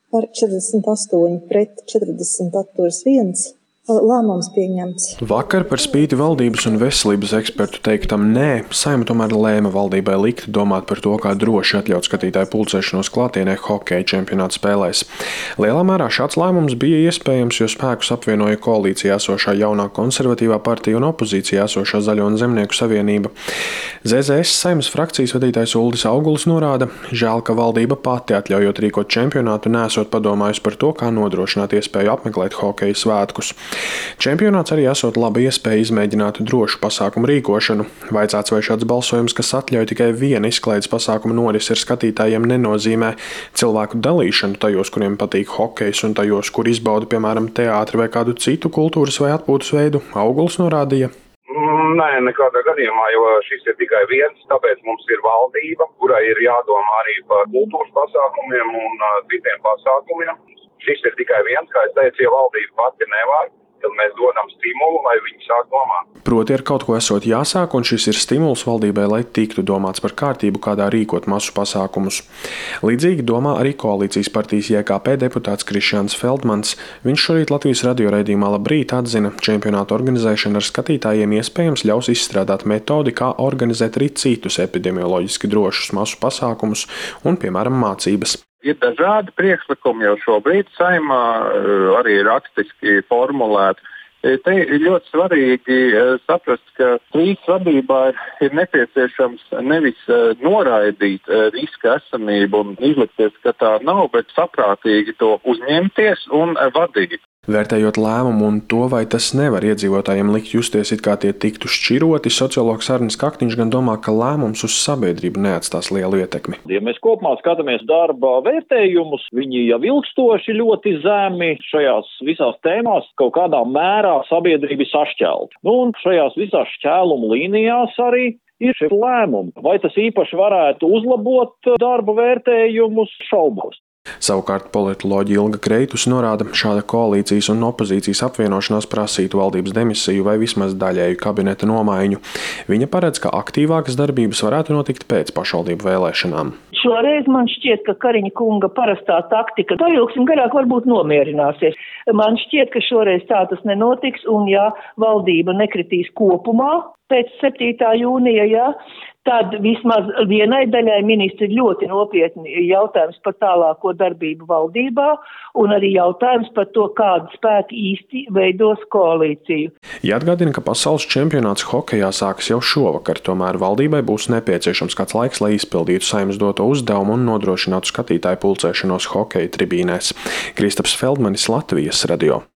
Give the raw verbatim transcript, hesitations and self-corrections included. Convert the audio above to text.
Par četrdesmit astoņi pret četrdesmit atturas viens. Lēmums pieņemts. Vakar par spīti valdības un veselības ekspertu teiktam nē, Saeima tomēr lēma valdībai likt domāt par to, kā droši atļaut skatītāju pulcēšanos klātienē hokeja čempionāta spēlēs. Lielā mērā šāds lēmums bija iespējams, jo spēkus apvienoja koalīcijā esošā jaunā konservatīvā partija un opozīcijā esošā Zaļo un Zemnieku savienība. Z Z S Saeimas frakcijas vadītājs Uldis Auguls norāda, žēl, ka valdība pati atļaujot rīkot čempionātu nesot padomājusi par to, kā nodrošināt iespēju apmeklēt hokeja svētkus. Čempionāts arī esot laba iespēja izmēģināt drošu pasākumu rīkošanu. Vaicāts, vai šāds balsojums, kas atļauj tikai vienu izklaides pasākumu norisi ar skatītājiem, nenozīmē cilvēku dalīšanu tajos, kuriem patīk hokejs un tajos, kur izbauda, piemēram, teātri vai kādu citu kultūras vai atpūtas veidu. Auguls norādīja. Nē, nekādā gadījumā, jo šis ir tikai viens, tāpēc mums ir valdība, kurai ir jādomā arī par kultūras pasākumiem un uh, citiem pasākumiem. Šis ir tikai viens, kā es teicu, ja valdība pati nevar, tad mēs dodam stimulu, lai viņi sāk domāt. Proti ar kaut ko esot jāsāk, un šis ir stimuls valdībai, lai tiktu domāts par kārtību, kādā rīkot masu pasākumus. Līdzīgi domā arī koalīcijas partijas J K P deputāts Krišjāns Feldmans. Viņš šorīt Latvijas radio raidījumā Labrīt atzina, čempionāta organizēšana ar skatītājiem iespējams ļaus izstrādāt metodi, kā organizēt arī citus epidemioloģiski drošus masu pasākumus un, piemēram, mācības. Ir dažādi priekšlikumi jau šobrīd Saeimā, arī rakstiski formulēti. Te ir ļoti svarīgi saprast, ka krīzes vadībā ir nepieciešams nevis noraidīt riska esamību un izlikties, ka tā nav, bet saprātīgi to uzņemties un vadīt. Vērtējot lēmumu un to, vai tas nevar iedzīvotājiem likt justies, it kā tie tiktu šķiroti, sociologs Arnis Kaktiņš gan domā, ka lēmums uz sabiedrību neatstās lielu ietekmi. Ja mēs kopumā skatāmies darba vērtējumus, viņi jau ilgstoši ļoti zemi šajās visās tēmās kaut kādā mērā sabiedrība sašķelta. Nu, un šajās visās šķēlumu līnijās arī ir šie lēmumi. Vai tas īpaši varētu uzlabot darba vērtējumus? Šaubos. Savukārt politoloģi Ilga Kreitus norāda, šāda koalīcijas un opozīcijas apvienošanās prasītu valdības demisiju vai vismaz daļēju kabineta nomaiņu. Viņa paredz, ka aktīvākas darbības varētu notikt pēc pašvaldību vēlēšanām. Šoreiz man šķiet, ka Kariņa kunga parastā taktika pailgsim garāk varbūt nomierināsies. Man šķiet, ka šoreiz tā tas nenotiks, un ja valdība nekritīs kopumā pēc septītā jūnija, ja, tad vismaz vienai daļai ministri ļoti nopietni jautājums par tālāko darbību valdībā un arī jautājums par to, kādu spēku īsti veidos koalīciju. Jāatgādina, ka pasaules čempionāts hokejā sākas jau šovakar, tomēr valdībai būs nepieciešams kāds laiks, lai izpildītu Saeimas doto uzdevumu un nodrošinātu skatītāju pulcēšanos hokeja tribīnēs. Kristaps Feldmanis, Latvijas radio.